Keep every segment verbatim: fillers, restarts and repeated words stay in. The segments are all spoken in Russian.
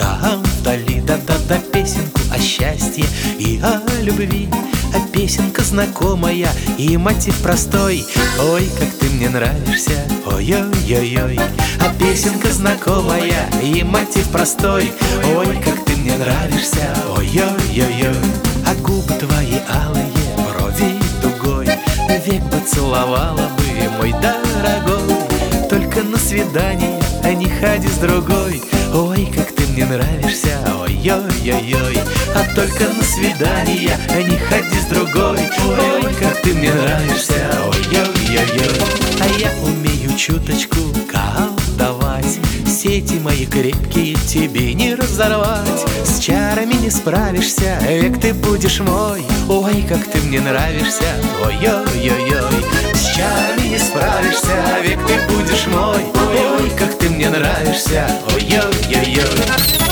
там вдали, да-да-да, песенку о счастье и о любви. А песенка знакомая и мотив простой. Ой, как ты мне нравишься, ой-ой-ой-ой. А песенка знакомая и мотив простой. Ой, как ты мне нравишься, ой-ой-ой-ой. А губы твои алые, брови дугой, век бы целовала бы, мой дорогой. Только на свидание, а не ходи с другой. Ой, как ты мне нравишься, ой-ой-ой-ой. А только на свидание, а не ходи с другой. Ой, как ты мне нравишься, ой-ой-ой-ой. А я умею чуточку колдовать, сети мои крепкие тебе не разорвать. С чарами не справишься, век ты будешь мой. Ой, как ты мне нравишься, ой-ой-ой-ой. С чарами не справишься, век ты будешь мой. Ой, как ты мне нравишься, ой-ой-ой-ой.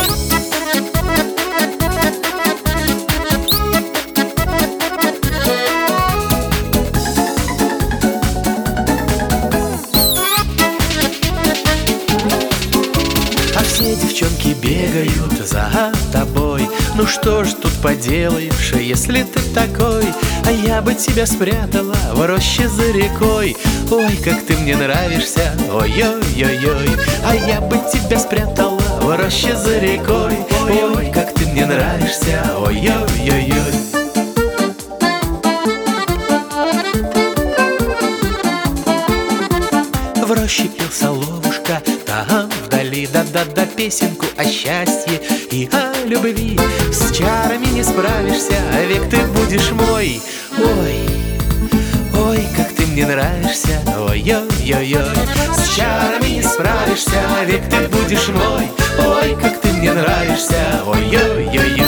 Все девчонки бегают за тобой. Ну что ж тут поделаешь, если ты такой? А я бы тебя спрятала в роще за рекой. Ой, как ты мне нравишься, ой-ой-ой-ой. А я бы тебя спрятала в роще за рекой. Ой, как ты мне нравишься, ой-ой-ой-ой. В роще пел соловушка, там вдали, да-да-да, песенку о счастье и о любви. С чарами не справишься, век ты будешь мой. Ой, ой, как ты мне нравишься, ой-ой-ой-ой. С чарами не справишься, век ты будешь мой. Ой, как ты мне нравишься, ой-ой-ой-ой.